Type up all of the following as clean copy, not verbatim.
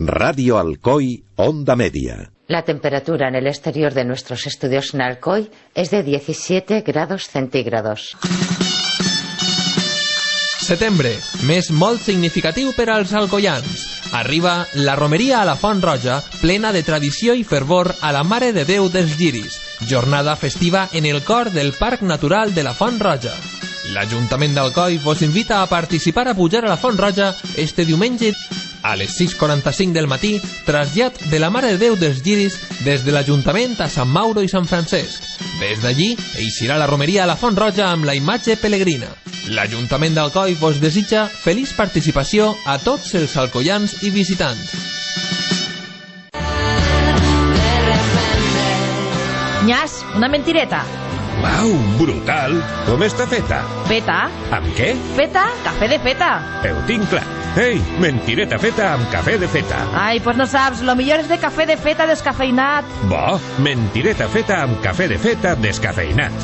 Radio Alcoy, Onda Media. La temperatura en el exterior de nuestros estudios en Alcoy es de 17 grados centígrados. Setembre, mes molt significatiu per als alcoians. Arriba la romeria a la Font Roja, plena de tradició i fervor a la Mare de Déu dels Lliris, jornada festiva en el cor del Parc Natural de la Font Roja. L'Ajuntament d'Alcoi vos invita a participar a pujar a la Font Roja este diumenge a les 6:45 del matí, trasllat de la Mare de Déu dels Lliris des de l'Ajuntament a Sant Mauro i Sant Francesc. Des d'allí eixirà la romeria a la Font Roja amb la imatge pelegrina. L'Ajuntament d'Alcoi vos desitja feliç participació a tots els alcoians i visitants. Nyas, una mentireta. Uau, brutal! Com està feta? Feta? Amb què? Feta? Cafè de feta. Ho tinc clar. Ei, mentireta feta amb cafè de feta. Ai, pues no saps, lo millor és de cafè de feta descafeinat. Bo, mentireta feta amb café de feta descafeinat.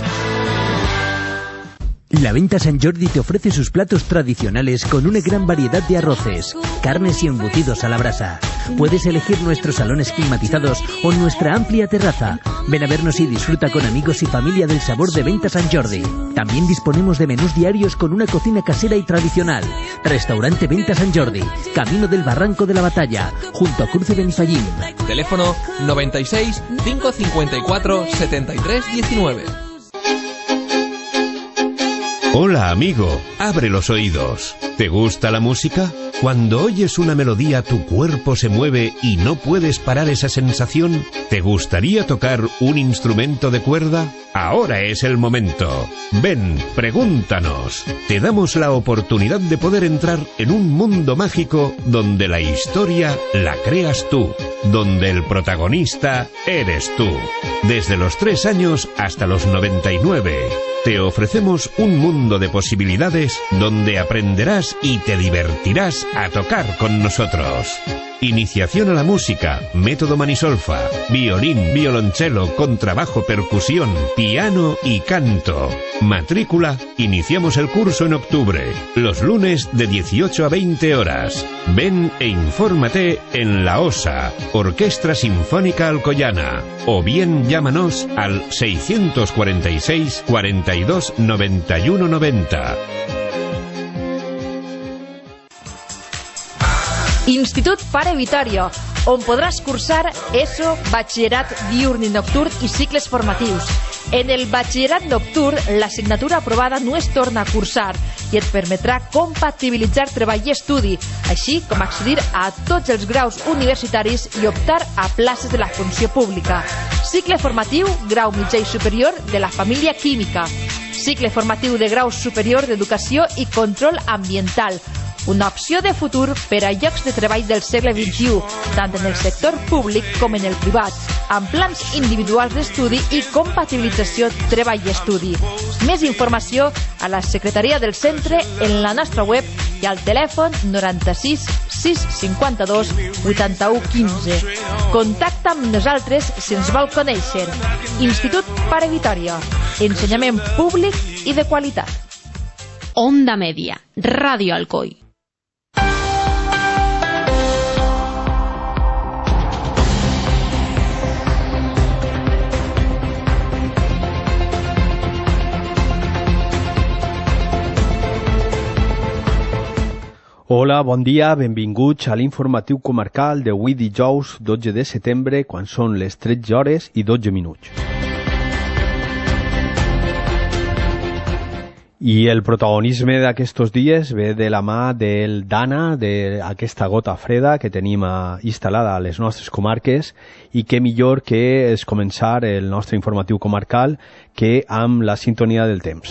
La Venta San Jordi te ofrece sus platos tradicionales con una gran variedad de arroces, carnes y embutidos a la brasa. Puedes elegir nuestros salones climatizados o nuestra amplia terraza. Ven a vernos y disfruta con amigos y familia del sabor de Venta San Jordi. También disponemos de menús diarios con una cocina casera y tradicional. Restaurante Venta San Jordi, Camino del Barranco de la Batalla, junto a Cruce Benifallín. Teléfono 96 554 73 19. Hola, amigo. Abre los oídos. ¿Te gusta la música? Cuando oyes una melodía, tu cuerpo se mueve y no puedes parar esa sensación. ¿Te gustaría tocar un instrumento de cuerda? Ahora es el momento. Ven, pregúntanos. Te damos la oportunidad de poder entrar en un mundo mágico donde la historia la creas tú, donde el protagonista eres tú. Desde los 3 años hasta los 99. Te ofrecemos un mundo de posibilidades donde aprenderás y te divertirás a tocar con nosotros. Iniciación a la música, método Manisolfa, violín, violonchelo, contrabajo, percusión, piano y canto. Matrícula, iniciamos el curso en octubre, los lunes de 18 a 20 horas. Ven e infórmate en La Osa, Orquestra Sinfónica Alcoyana, o bien llámanos al 646 42 91 90. Institut Pare Vitòria, on podràs cursar ESO, batxillerat diürn i nocturn i cicles formatius. En el batxillerat nocturn, l'assignatura aprovada no es torna a cursar i et permetrà compatibilitzar treball i estudi, així com accedir a tots els graus universitaris i optar a places de la funció pública. Cicle formatiu, grau mitjà i superior de la família química. Cicle formatiu de grau superior d'educació i control ambiental. Una opció de futur per a llocs de treball del segle XXI, tant en el sector públic com en el privat, amb plans individuals d'estudi i compatibilització treball i estudi. Més informació a la secretaria del centre en la nostra web i al telèfon 96 652 81 15. Contacta amb nosaltres si ens vol conèixer. Institut Pare Vitòria. Ensenyament públic i de qualitat. Onda Media, Radio Alcoy. Hola, bon dia, benvinguts a l'informatiu comarcal d'avui dijous 12 de setembre, quan són les 13 hores i 12 minuts. I el protagonisme d'aquests dies ve de la mà del Dana, d'aquesta gota freda que tenim instal·lada a les nostres comarques, i què millor que és començar el nostre informatiu comarcal que amb la sintonia del temps.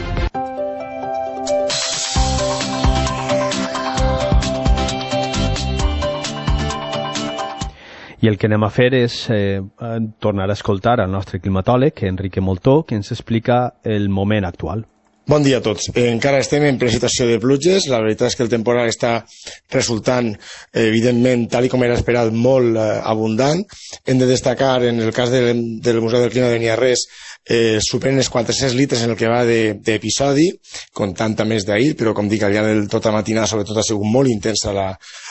I el que anem a fer és tornar a escoltar el nostre climatòleg, Enrique Moltó, que ens explica el moment actual. Bon dia a tots. Encara estem en precipitació de pluges. La veritat és que el temporal està resultant, evidentment, tal com era esperat, molt abundant. Hem de destacar, en el cas del Museu del Clima de Niarrés, superen els 400 litres en el que va d'episodi, comptant també d'ahir, però com dic, al llarg de tota la matinada sobretot ha sigut molt intensa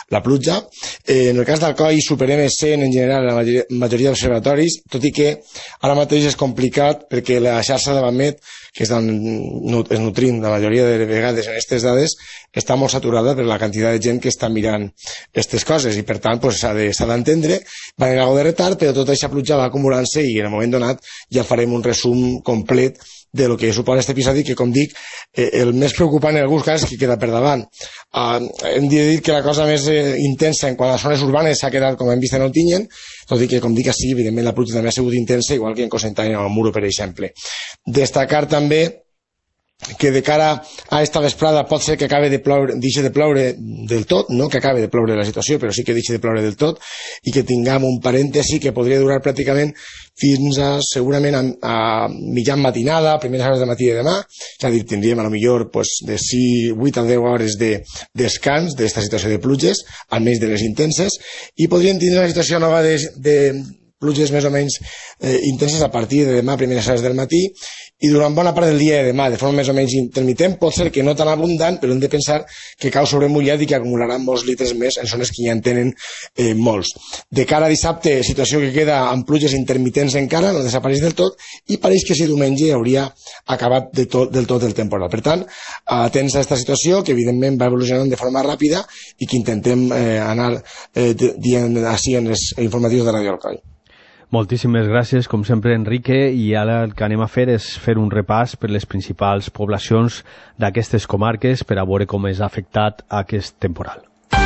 la pluja. En el cas d'Alcoi superem el 100 en general en la majoria d'observatoris, tot i que ara mateix és complicat perquè la xarxa de Vamet, que és nutrint la majoria de vegades en aquestes dades, està molt saturada per la quantitat de gent que està mirant aquestes coses i per tant s'ha d'entendre, va haver algo de retard, però tota aquesta pluja va acumulant-se i en el moment donat ja farem un resum complet de lo que suposa aquest episodi, que com dic, el més preocupant en alguns casos és que queda per davant. Hem de dir que la cosa més intensa en quant a les zones urbanes s'ha quedat, com hem vist, en Ontinyent, tot i que, com dic, sí, evidentment la pluja també ha sigut intensa, igual que en Cocentaina o al Muro, per exemple. Destacar també que de cara a esta vesprada pot ser que acabe de ploure, deixi de ploure del tot, no que acabe de ploure la situació, però sí que deixi de ploure del tot i que tinguem un parèntesi que podria durar pràcticament fins a segurament a mitjan matinada, primeres hores de matí de demà, és a dir, tindríem a lo millor de 8 a 10 hores de descans d'esta situació de pluges, almenys de les intenses, i podríem tindre una situació nova de pluges més o menys intenses a partir de demà, primeres hores del matí, i durant bona part del dia de demà, de forma més o menys intermitent, pot ser que no tan abundant, però hem de pensar que cau sobremullat i que acumularan molts litres més en zones que ja en tenen molts. De cara a dissabte, situació que queda amb pluges intermitents encara, no desapareix del tot, i pareix que si diumenge hauria acabat del tot el temporal. Per tant, atents a aquesta situació, que evidentment va evolucionant de forma ràpida i que intentem anar dient així en els informatius de Radio Alcoi. Moltíssimes gràcies, com sempre, Enrique, i ara el que anem a fer és fer un repàs per les principals poblacions d'aquestes comarques per a veure com és afectat aquest temporal.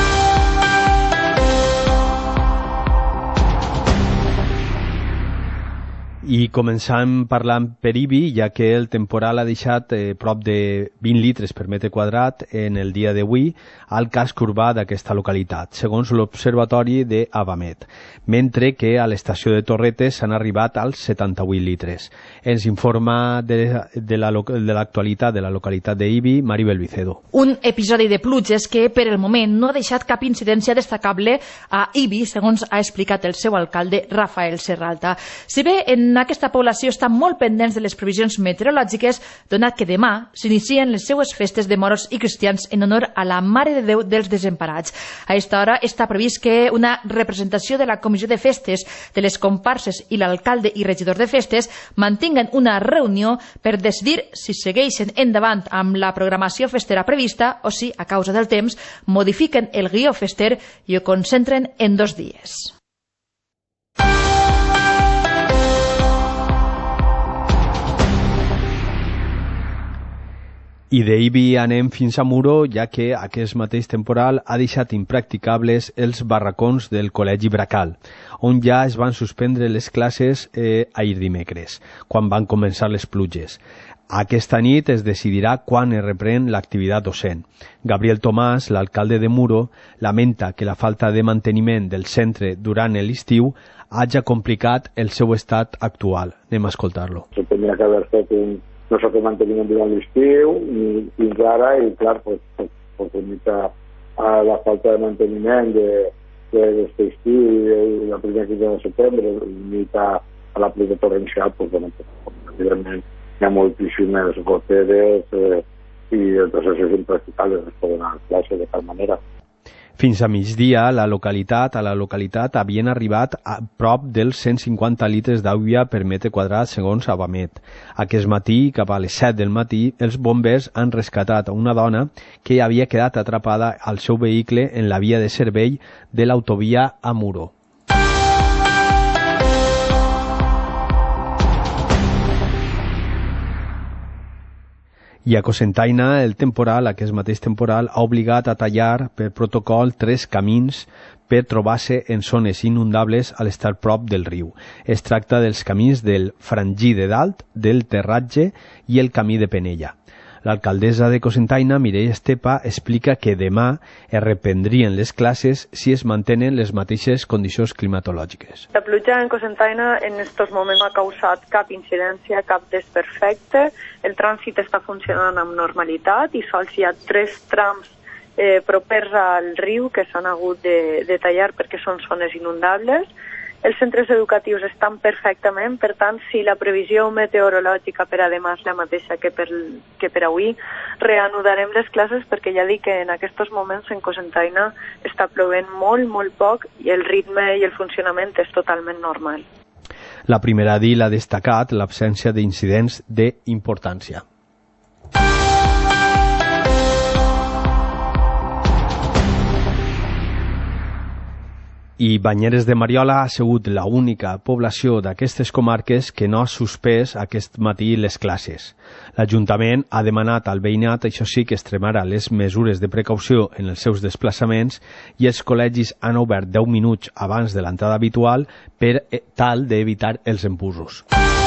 I començam parlant per Ibi, ja que el temporal ha deixat prop de 20 litres per metre quadrat en el dia d'avui al casc urbà d'aquesta localitat, segons l'Observatori d'Avamet, mentre que a l'estació de Torretes s'han arribat als 78 litres. Ens informa de l'actualitat de la localitat d'Ibi, Maribel Vicedo. Un episodi de pluges que per el moment no ha deixat cap incidència destacable a Ibi, segons ha explicat el seu alcalde, Rafael Serralta. Si bé en aquesta població estan molt pendents de les previsions meteorològiques, donat que demà s'inicien les seues festes de moros i cristians en honor a la Mare de Déu dels Desemparats. A aquesta hora està previst que una representació de la Comissió de Festes, de les comparses i l'alcalde i regidor de festes mantinguen una reunió per decidir si segueixen endavant amb la programació festera prevista o si, a causa del temps, modifiquen el guió fester i ho concentren en 2 dies. I d'Ibi anem fins a Muro, ja que aquest mateix temporal ha deixat impracticables els barracons del Col·legi Bracal, on ja es van suspendre les classes ahir dimecres, quan van començar les pluges. Aquesta nit es decidirà quan es reprèn l'activitat docent. Gabriel Tomàs, l'alcalde de Muro, lamenta que la falta de manteniment del centre durant l'estiu hagi complicat el seu estat actual. Anem a escoltar-lo. Se tenia que haver fet no sé què manteniment durant l'estiu i fins ara, i clar, pues limita a la falta de manteniment d'aquest estiu i la primera quinzena de setembre, limita a la pluja torrencial, pues bueno, evidentment hi ha moltíssimes goteres i entonces és impracticable, no es poden anar a classe de tal manera. Fins a migdia, a la localitat havien arribat a prop dels 150 litres d'aigua per metre quadrat, segons Avamet. Aquest matí, cap a les 7 del matí, els bombers han rescatat a una dona que havia quedat atrapada al seu vehicle en la via de servei de l'autovia a Muro. I a Cocentaina, aquest mateix temporal, ha obligat a tallar per protocol 3 camins per trobar-se en zones inundables a l'estar prop del riu. Es tracta dels camins del Frangí de Dalt, del Terratge i el camí de Penella. L'alcaldessa de Cocentaina, Mireia Estepa, explica que demà es reprendrien les classes si es mantenen les mateixes condicions climatològiques. La pluja en Cocentaina en aquests moments no ha causat cap incidència, cap desperfecte. El trànsit està funcionant amb normalitat i sols hi ha 3 trams propers al riu que s'han hagut de tallar perquè són zones inundables els centres educatius estan perfectament, per tant, si la previsió meteorològica per a demà és la mateixa que per avui, reanudarem les classes perquè ja dic que en aquests moments en Cocentaina està plovent molt, molt poc i el ritme i el funcionament és totalment normal. La primera DIL ha destacat l'absència d'incidents d'importància. I Banyeres de Mariola ha sigut l'única població d'aquestes comarques que no ha suspès aquest matí les classes. L'Ajuntament ha demanat al veïnat, això sí, que extremara les mesures de precaució en els seus desplaçaments i els col·legis han obert 10 minuts abans de l'entrada habitual per tal d'evitar els embussos.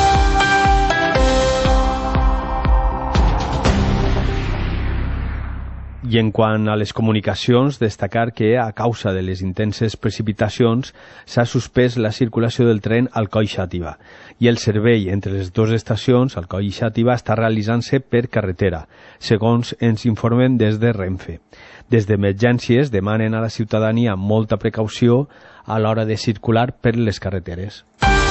I en quant a les comunicacions, destacar que a causa de les intenses precipitacions s'ha suspès la circulació del tren Alcoi-Xàtiva i el servei entre les dues estacions, Alcoi i Xàtiva, està realitzant-se per carretera, segons ens informen des de Renfe. Des d'emergències demanen a la ciutadania molta precaució a l'hora de circular per les carreteres.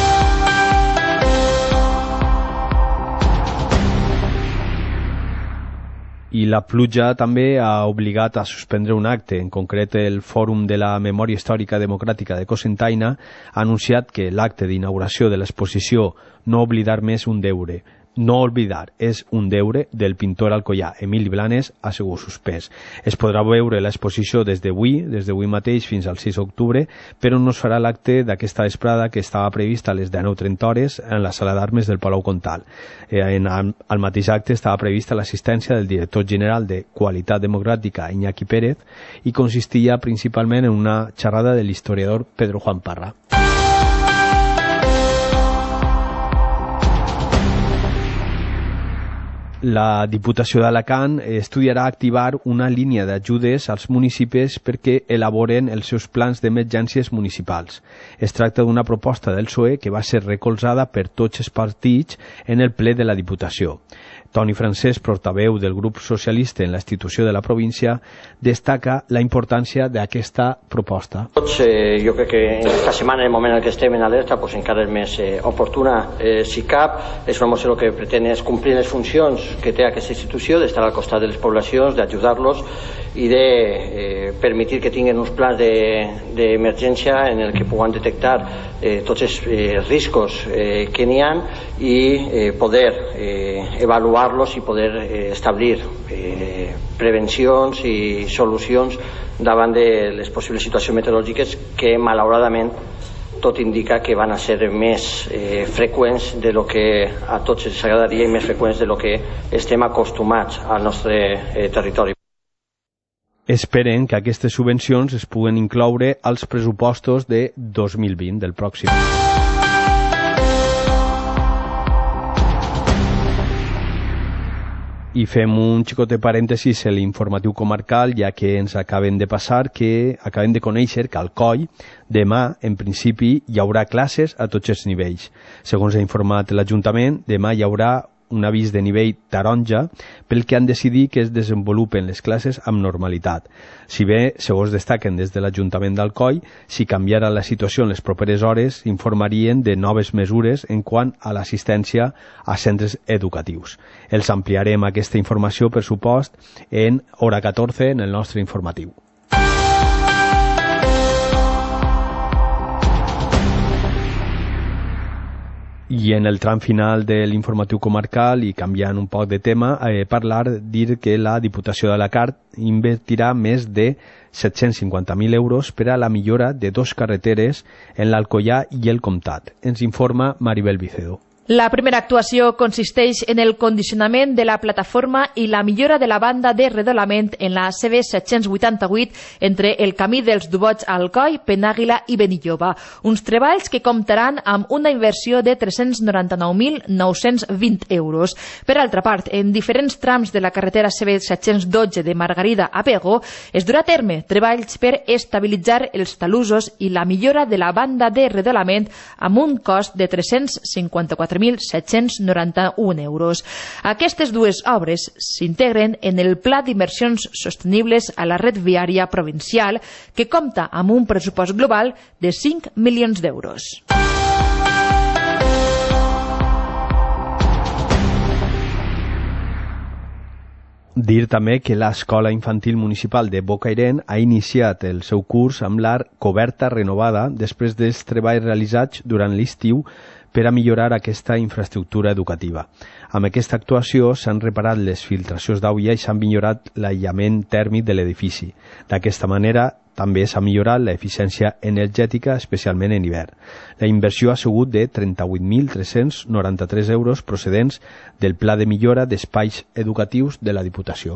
I la pluja també ha obligat a suspendre un acte. En concret, el Fòrum de la Memòria Històrica Democràtica de Cocentaina ha anunciat que l'acte d'inauguració de l'exposició No oblidar més un deure, No oblidar és un deure del pintor alcoià Emili Blanes ha sigut suspès. Es podrà veure l'exposició des d'avui mateix fins al 6 d'octubre, però no es farà l'acte d'aquesta vesprada que estava prevista a les 19:30 hores en la sala d'armes del Palau Comtal. Al mateix acte estava prevista l'assistència del director general de Qualitat Democràtica Iñaki Pérez i consistia principalment en una xerrada de l'historiador Pedro Juan Parra. La Diputació d'Alacant estudiarà activar una línia d'ajudes als municipis perquè elaboren els seus plans d'emergències municipals. Es tracta d'una proposta del PSOE que va ser recolzada per tots els partits en el ple de la Diputació. Toni Francesc, portaveu del grup socialista en la institució de la província, destaca la importància d'aquesta proposta. Jo crec que en aquesta setmana, en el moment en què estem en alerta, encara és més oportuna. Si cap, és una moció que pretén és complir les funcions que té aquesta institució, d'estar al costat de les poblacions, d'ajudar-los i de permetir que tinguin uns plans d'emergència en el que puguen detectar tots els riscos que n'hi ha i poder avaluar-los i poder establir prevencions i solucions davant de les possibles situacions meteorològiques que malauradament tot indica que van a ser més freqüents de lo que a tots ens agradaria i més freqüents de lo que estem acostumats al nostre territori. Esperen que aquestes subvencions es puguen incloure als pressupostos de 2020 del pròxim. I fem un xicotet parèntesis a l'informatiu comarcal, ja que ens acaben de conèixer que al Coll demà, en principi, hi haurà classes a tots els nivells. Segons ha informat l'Ajuntament, demà hi haurà un avís de nivell taronja pel que han decidit que es desenvolupen les classes amb normalitat. Si bé, segons destaquen des de l'Ajuntament d'Alcoi, si canviara la situació en les properes hores, informarien de noves mesures en quant a l'assistència a centres educatius. Els ampliarem aquesta informació, per supost, en hora 14 en el nostre informatiu. I en el tram final de l'informatiu comarcal, i canviant un poc de tema, dir que la Diputació d'Alacant invertirà més de 750.000 euros per a la millora de 2 carreteres en l'Alcoià i el Comtat. Ens informa Maribel Vicedo. La primera actuació consisteix en el condicionament de la plataforma i la millora de la banda de redolament en la CB 788 entre el camí dels Dubots a Alcoi, Penàguila i Benilloba. Uns treballs que comptaran amb una inversió de 399.920 euros. Per altra part, en diferents trams de la carretera CB 712 de Margarida a Pego es durà a terme treballs per estabilitzar els talussos i la millora de la banda de redolament amb un cost de 354.000 4.791 euros. Aquestes dues obres s'integren en el Pla d'Inversions Sostenibles a la red viària provincial, que compta amb un pressupost global de 5 milions d'euros. Dir també que l'Escola Infantil Municipal de Bocairent ha iniciat el seu curs amb la coberta renovada després dels treballs realitzats durant l'estiu per a millorar aquesta infraestructura educativa. Amb aquesta actuació s'han reparat les filtracions d'aigua i s'ha millorat l'aïllament tèrmic de l'edifici. D'aquesta manera també s'ha millorat l'eficiència energètica, especialment en hivern. La inversió ha sigut de 38.393 euros procedents del Pla de Millora d'Espais Educatius de la Diputació.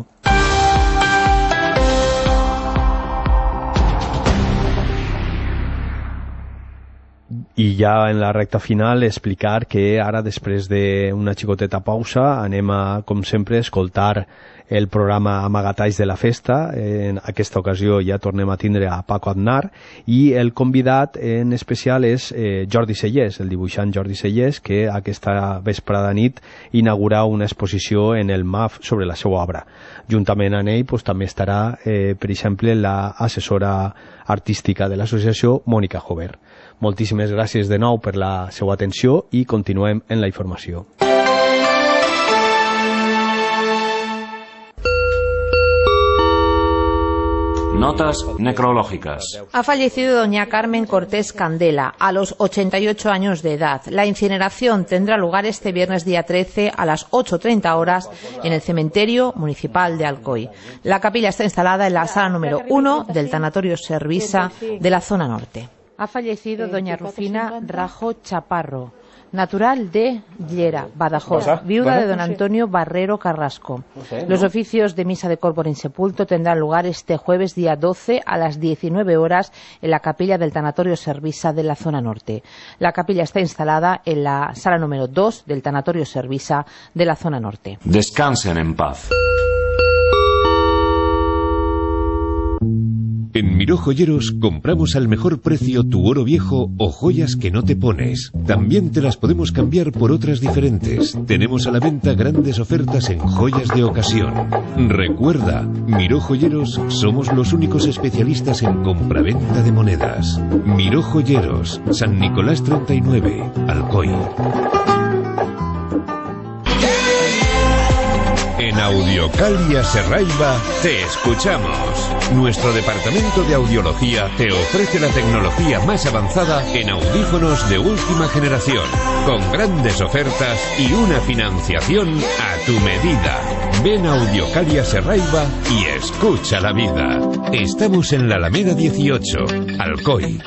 I ja en la recta final explicar que ara, després d'una xicoteta pausa, anem a, com sempre, escoltar el programa Amagatalls de la Festa. En aquesta ocasió ja tornem a tindre a Paco Aznar i el convidat en especial és Jordi Sellers, el dibuixant Jordi Sellers, que aquesta vesprada nit inaugura una exposició en el MAF sobre la seva obra. Juntament amb ell també estarà, per exemple, l'assessora artística de l'associació, Mònica Jover. Moltíssimes gràcies de nou per la seva atenció i continuem en la informació. Notas necrológicas. Ha fallecido doña Carmen Cortés Candela a los 88 años de edad. La incineración tendrá lugar este viernes día 13 a las 8:30 horas en el cementerio municipal de Alcoy. La capilla está instalada en la sala número 1 del tanatorio Servisa de la zona norte. Ha fallecido doña Rufina Rajo Chaparro, natural de Llera, Badajoz, viuda de don Antonio Barrero Carrasco. Los oficios de misa de corpore insepulto tendrán lugar este jueves día 12 a las 19 horas en la capilla del tanatorio Servisa de la zona norte. La capilla está instalada en la sala número 2 del tanatorio Servisa de la zona norte. Descansen en paz. En Miró Joyeros compramos al mejor precio tu oro viejo o joyas que no te pones. También te las podemos cambiar por otras diferentes. Tenemos a la venta grandes ofertas en joyas de ocasión. Recuerda, Miró Joyeros somos los únicos especialistas en compraventa de monedas. Miró Joyeros, San Nicolás 39, Alcoy. En Audiocalia Serraiva te escuchamos. Nuestro departamento de audiología te ofrece la tecnología más avanzada en audífonos de última generación, con grandes ofertas y una financiación a tu medida. Ven a Audiocalia Serraiva y escucha la vida. Estamos en la Alameda 18, Alcoy.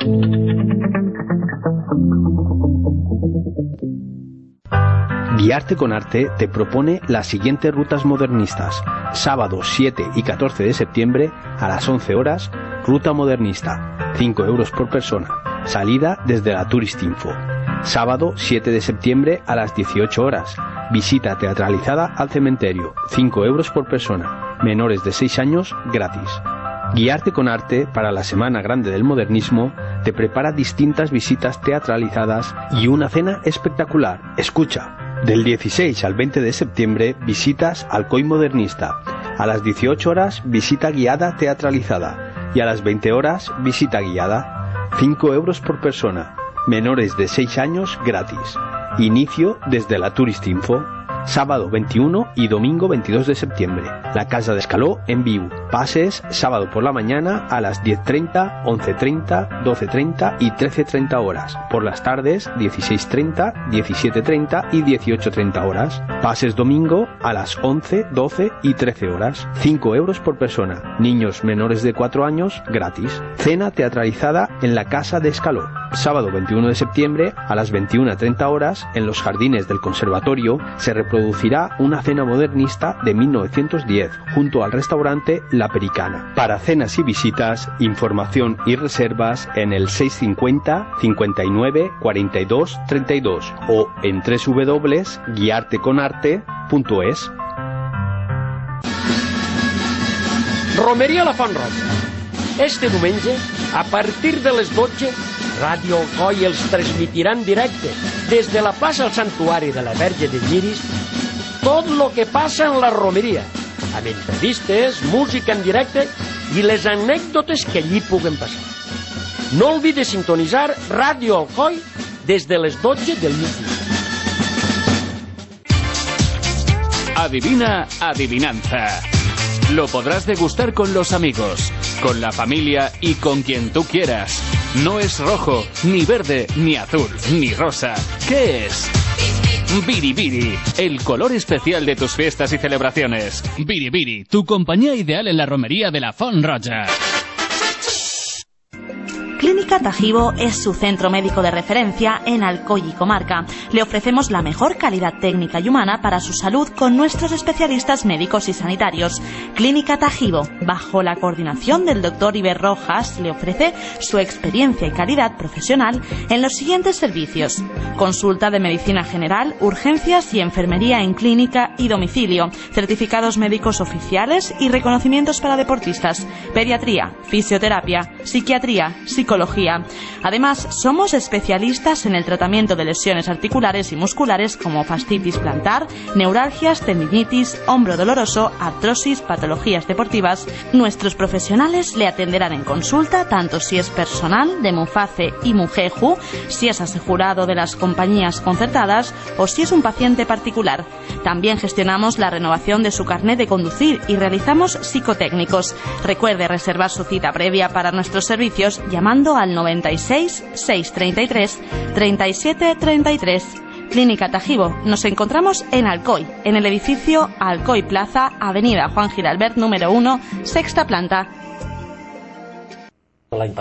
Guiarte con Arte te propone las siguientes rutas modernistas. Sábado 7 y 14 de septiembre a las 11 horas, ruta modernista, 5 euros por persona, salida desde la Turistinfo. Sábado 7 de septiembre a las 18 horas, visita teatralizada al cementerio, 5 euros por persona, menores de 6 años gratis. Guiarte con Arte para la Semana Grande del Modernismo te prepara distintas visitas teatralizadas y una cena espectacular. Escucha. Del 16 al 20 de septiembre, visitas Alcoy Modernista. A las 18 horas, visita guiada teatralizada. Y a las 20 horas, visita guiada. 5 euros por persona. Menores de 6 años gratis. Inicio desde la Turistinfo. Sábado 21 y domingo 22 de septiembre. La Casa de Escaló en Viu. Pases sábado por la mañana a las 10:30, 11:30, 12:30 y 13:30 horas. Por las tardes 16:30, 17:30 y 18:30 horas. Pases domingo a las 11, 12 y 13 horas. 5 euros por persona. Niños menores de 4 años gratis. Cena teatralizada en la Casa de Escaló. Sábado 21 de septiembre a las 21:30 horas en los jardines del conservatorio se reproducirá una cena modernista de 1910 junto al restaurante La Pericana. Para cenas y visitas, información y reservas en el 650 59 42 32 o en www.guiarteconarte.es. Romeria La Font Roja. Este diumenge, a partir de les 12, Ràdio Alcoy els transmetirà en directe des de la plaça al Santuari de la Verge de Lliris, tot el que passa en la romeria, amb entrevistes, música en directe i les anècdotes que allí puguen passar. No oblides sintonitzar Ràdio Alcoi des de les 12 del migdia. Adivina Adivinanza. Lo podrás degustar con los amigos, con la familia y con quien tú quieras. No es rojo, ni verde, ni azul, ni rosa. ¿Qué es? Biribiri, el color especial de tus fiestas y celebraciones. Biribiri, tu compañía ideal en la romería de la Font Roja. Clínica Tajibo es su centro médico de referencia en Alcoy y comarca. Le ofrecemos la mejor calidad técnica y humana para su salud con nuestros especialistas médicos y sanitarios. Clínica Tajibo, bajo la coordinación del Dr. Iber Rojas, le ofrece su experiencia y calidad profesional en los siguientes servicios: consulta de medicina general, urgencias y enfermería en clínica y domicilio, certificados médicos oficiales y reconocimientos para deportistas, pediatría, fisioterapia, psiquiatría, psicología. Además, somos especialistas en el tratamiento de lesiones articulares y musculares como fascitis plantar, neuralgias, tendinitis, hombro doloroso, artrosis, patologías deportivas. Nuestros profesionales le atenderán en consulta, tanto si es personal de Muface y Mujeju, si es asegurado de las compañías concertadas o si es un paciente particular. También gestionamos la renovación de su carnet de conducir y realizamos psicotécnicos. Recuerde reservar su cita previa para nuestros servicios llamando al 96 633 37 33. Clínica Tajibo. Nos encontramos en Alcoy, en el edificio Alcoy Plaza, Avenida Juan Giralbert número 1, sexta planta.